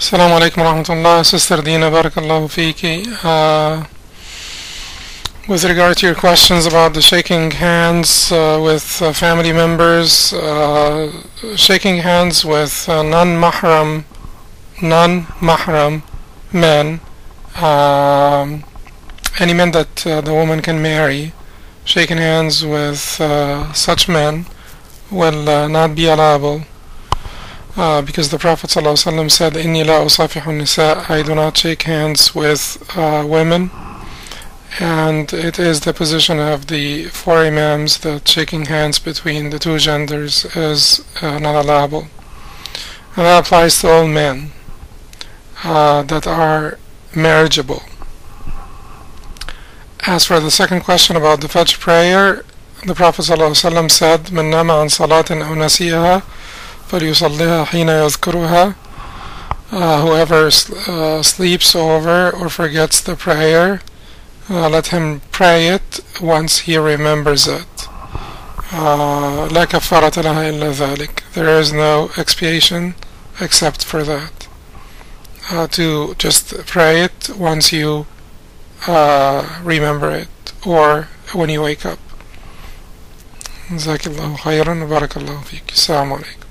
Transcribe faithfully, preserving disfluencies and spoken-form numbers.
Assalamu alaikum warahmatullah. Sister Dina, barakallahu fiki. Uh, with regard to your questions about the shaking hands uh, with uh, family members, uh, shaking hands with uh, non-mahram, non-mahram men, um, any men that uh, the woman can marry, shaking hands with uh, such men will uh, not be allowable. Uh, because the Prophet ﷺ said, "Inni la usafihu nisa," I do not shake hands with uh, women, and it is the position of the four Imams that shaking hands between the two genders is uh, not allowable, and that applies to all men uh, that are marriageable. As for the second question about the Fajr prayer, the Prophet ﷺ said, "Man nama an salatin aw nasiha فليصليها حين يذكرها." Uh, whoever uh, sleeps over or forgets the prayer, uh, let him pray it once he remembers it. uh, لا كفارة لها إلا ذلك. There is no expiation except for that. Uh, to just pray it once you uh, remember it or when you wake up. جزاك الله خيرا وبارك الله فيك. السلام عليكم.